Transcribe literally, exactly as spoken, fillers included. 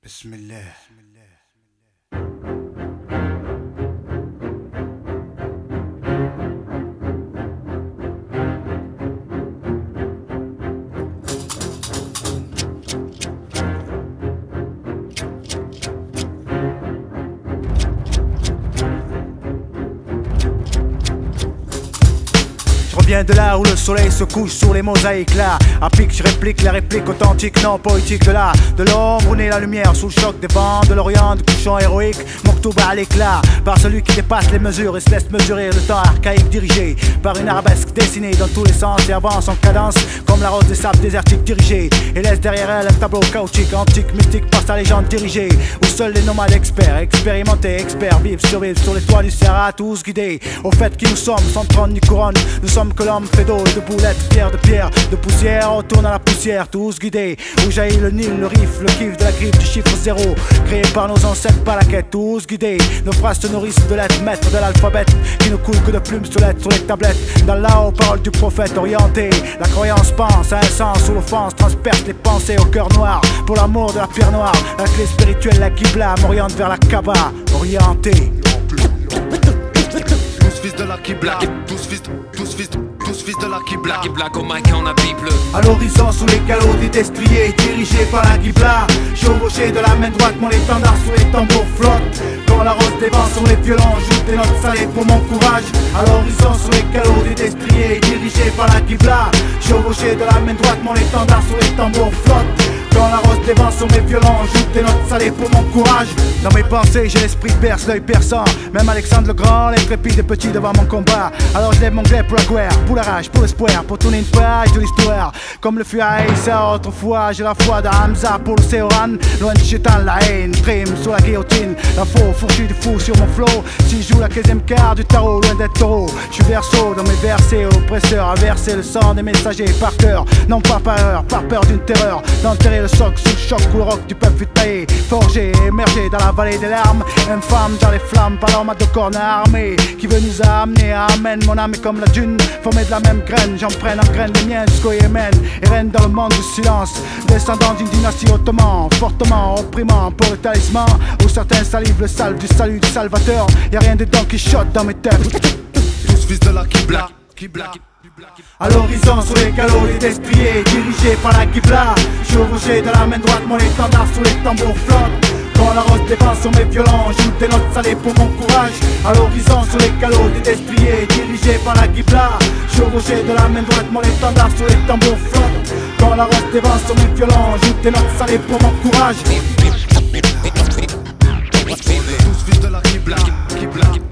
بسم الله. Je reviens de là où le soleil se couche sur les mosaïques là. À pic je réplique les répliques authentiques, non poétiques. De là, de l'ombre où naît la lumière sous le choc des vents de l'Orient, du couchant héroïque. Moktouba à l'éclat, par celui qui dépasse les mesures et se laisse mesurer le temps archaïque, dirigé par une arabesque dessinée dans tous les sens et avance en cadence comme la rose des sables désertiques dirigée, et laisse derrière elle un tableau chaotique, antique, mystique par sa légende dirigée, où seuls les nomades experts, expérimentés, experts vivent, survivent sur les toits du Serrat, tous guidés au fait qui nous sommes, sans trône ni couronne. Nous sommes que l'homme fait d'eau et de boulettes, pierre de pierre, de poussière, on tourne à la poussière, tous guidés, où jaillit le Nil, le riff, le kiff de la griffe du chiffre zéro, créé par nos ancêtres par la quête, tous guidés. Nos phrases se nourrissent de lettres, maîtres de l'alphabet, qui ne coule que de plumes sur lettres sur les tablettes. Dans là aux paroles du prophète orienté, la croyance pense à un sens où l'offense transperce les pensées au cœur noir. Pour l'amour de la pierre noire, la clé spirituelle, la Qibla m'oriente vers la Kaaba, orienté. Tous fils de la Qibla, tous fils, tous fils, tous fils de la Qibla. Qibla comme Mike en habit bleu. À l'horizon sous les calots des destriers, dirigé par la Qibla. Chevauché de la main droite, mon étendard sur les tambours flotte. Quand la rose des vents sur les violons, joue des notes salées pour mon courage. À l'horizon sous les calots des destriers, dirigé par la Qibla. Chevauché de la main droite, mon étendard sur les tambours flotte. Quand la rose des vents sur mes violons, joue des notes salées pour mon courage. Dans mes pensées, j'ai l'esprit perce, l'œil perçant. Même Alexandre le Grand, l'intrépide est petit devant mon combat. Alors je lève mon glaive pour la guerre, pour la rage, pour l'espoir, pour tourner une page de l'histoire. Comme le fut Aïssa autrefois, j'ai la foi de Hamza pour le Séoran. Loin de Chétan, la haine prime sur la guillotine. La faux fourchue du fou sur mon flow. Si je joue la quinzième carte du tarot, loin d'être taureau. Je suis verso dans mes versets, oppresseur à verser le sang des messagers par cœur. Non pas par erreur, par peur d'une terreur, d'enterrer le soc sous le choc où le roc du peuple fut taillé, forgé, émergé dans la vallée des larmes. Infâme dans les flammes par l'arme de cornes armée qui veut nous amener à amène. Mon âme est comme la dune, formée de la même graine. J'en prenne en graine les miennes jusqu'au Yémen. Et règne dans le monde du silence, descendant d'une dynastie ottoman, fortement opprimant pour le talisman, où certains salivent le salve du salut du salvateur. Y'a rien de Don Quichotte dans mes têtes. Tous fils de la Qibla, Qibla. À l'horizon sur les calots les destriers, dirigé par la Qibla. Chevauché de la main droite, mon étendard sur les tambours flotte. Quand la rose défend sur mes violons, joue des notes salées pour mon courage. À l'horizon sur les calots des destriers, dirigé par la Qibla. Chevauché de la main droite, mon étendard sur les tambours flotte. Quand la rose défend sur mes violons, joue des notes salées pour mon courage. Tous fils de la Qibla, Qibla.